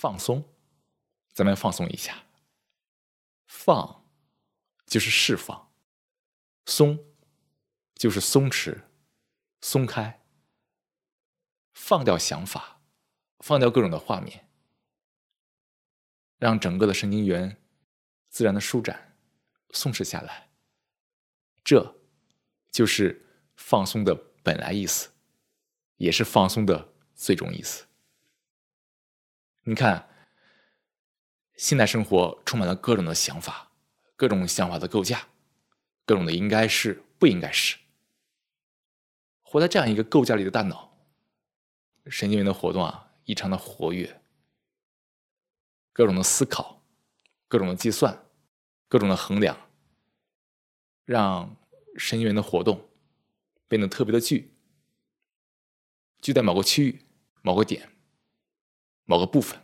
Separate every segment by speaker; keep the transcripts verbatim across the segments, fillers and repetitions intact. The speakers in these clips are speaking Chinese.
Speaker 1: 放松，咱们放松一下。放就是释放，松就是松弛、松开，放掉想法，放掉各种的画面，让整个的神经元自然的舒展、松弛下来。这就是放松的本来意思，也是放松的最终意思。你看，现代生活充满了各种的想法，各种想法的构架，各种的应该是、不应该是。活在这样一个构架里的大脑，神经元的活动啊，异常的活跃，各种的思考，各种的计算，各种的衡量，让神经元的活动变得特别的聚，聚在某个区域、某个点、某个部分。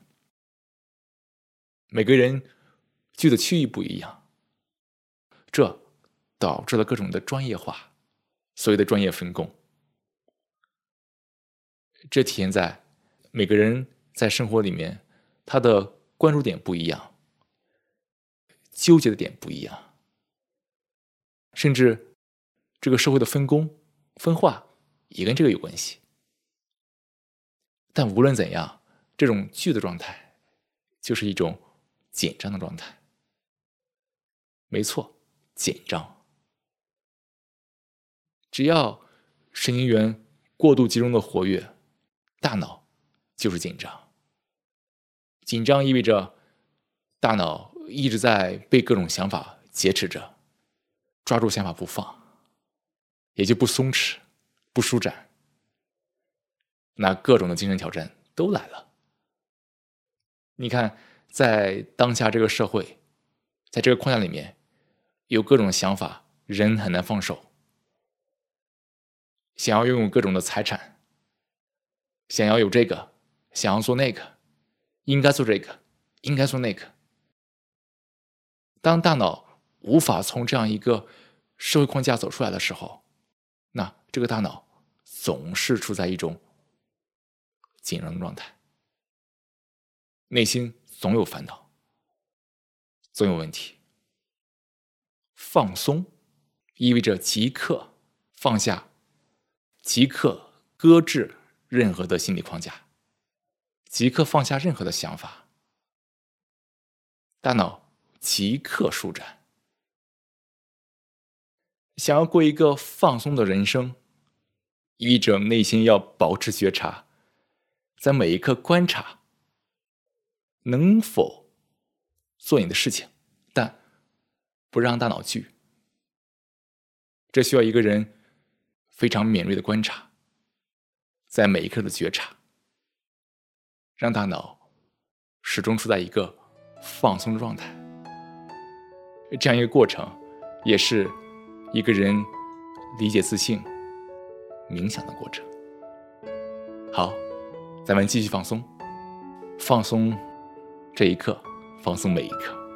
Speaker 1: 每个人聚的区域不一样，这导致了各种的专业化，所谓的专业分工。这体现在每个人在生活里面，他的关注点不一样，纠结的点不一样，甚至这个社会的分工、分化也跟这个有关系。但无论怎样，这种聚的状态就是一种紧张的状态。没错，紧张。只要神经元过度集中的活跃，大脑就是紧张。紧张意味着大脑一直在被各种想法劫持着，抓住想法不放，也就不松弛、不舒展。那各种的精神挑战都来了。你看，在当下这个社会，在这个框架里面，有各种的想法，人很难放手。想要拥有各种的财产，想要有这个，想要做那个，应该做这个，应该做那个。当大脑无法从这样一个社会框架走出来的时候，那这个大脑总是处在一种紧张的状态，内心总有烦恼，总有问题。放松意味着即刻放下，即刻搁置任何的心理框架，即刻放下任何的想法，大脑即刻舒展。想要过一个放松的人生，意味着内心要保持觉察，在每一刻观察能否做你的事情，但不让大脑聚。这需要一个人非常敏锐的观察，在每一刻的觉察，让大脑始终处在一个放松的状态。这样一个过程，也是一个人理解自信、冥想的过程。好，咱们继续放松，放松这一刻，放松每一刻。